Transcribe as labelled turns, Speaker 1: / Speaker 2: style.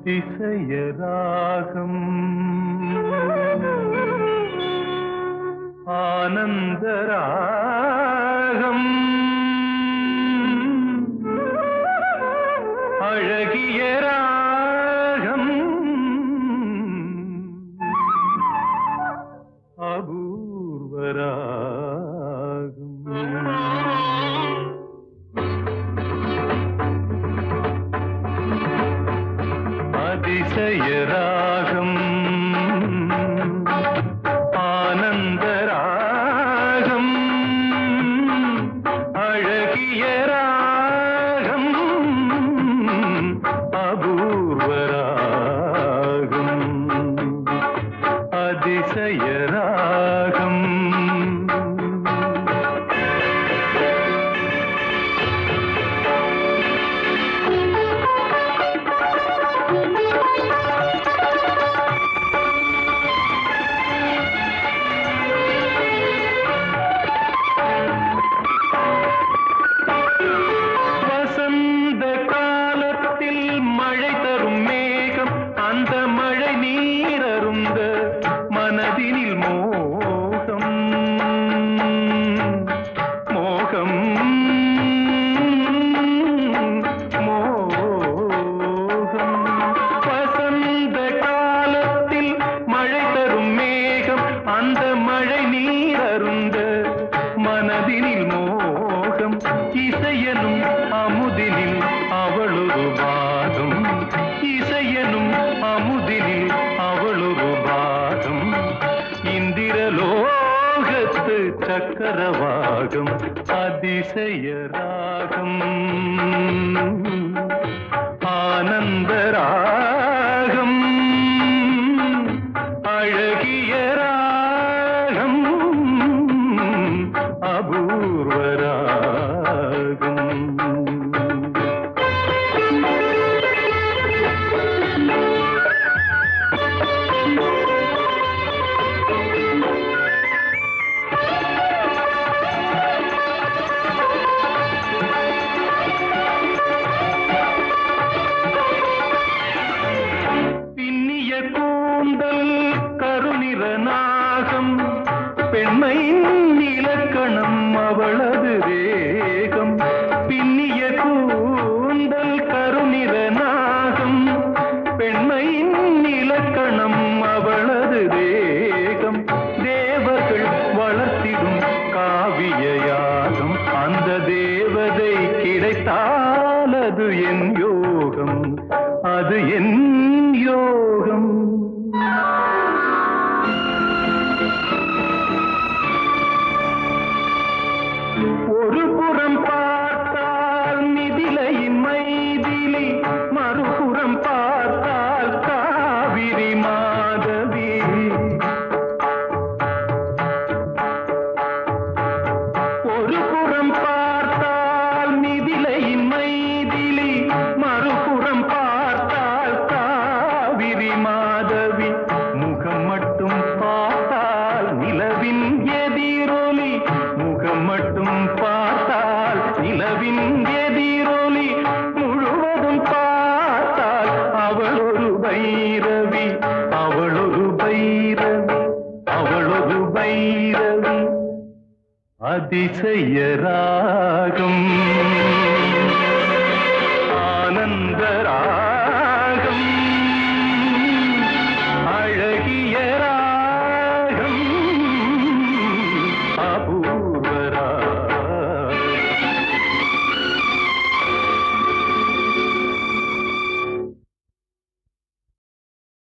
Speaker 1: அதிசயராகம் ஆனந்தராகம் அழகிய ராகம் அபூர்வராகம் அதிசயராகம் ஆனந்தராகம் அழகிய ராகம் அபூர்வராகம் அதிசயராகம் அந்த மழை நீரருந்த மனதினில் மோகம் மோகம் மோகம் வசந்த காலத்தில் மழை தரும் மேகம் அந்த மழை நீரருந்த மனதினில் மோகம் இசையனும் அமுதினில் அவளொரு வாதம் இசையனும் அமுதினில் அவளொரு பாகம் இந்திரலோகத்து சக்கரவாகம் அதிசயராகம் ஆனந்தராகம் அழகிய ராகம் அபூர்வராகம் கருநிறநாகம் பெண்மையின் இலக்கணம் அவளது வேகம் பின்னிய கூந்தல் கருநிறநாகம் பெண்மையின் இலக்கணம் அவளது வேகம் தேவர்கள் வளர்த்திடும் காவியயாகம் அந்த தேவதை கிடைத்தால் அது என் யோகம் அது என் யோகம் ஒரு புறம் பார்த்தால் மிதிலையின் மைதிலி மறுபுறம் பார்த்தால் காவிரி மாதவி ஒரு புறம் பார்த்தால் மிதிலையின் மைதிலி மறுபுறம் பார்த்தால் காவிரி மாதவி முகம் மட்டும் பார்த்தால் நிலவின் எதிரொலி முகம் மட்டும் பார்த்தால் நிலவின் எதிரொலி முழுவதும் பார்த்தால் அவளொரு பைரவி அவளொரு பைரவி அவளொரு பைரவி அதிசயராகம்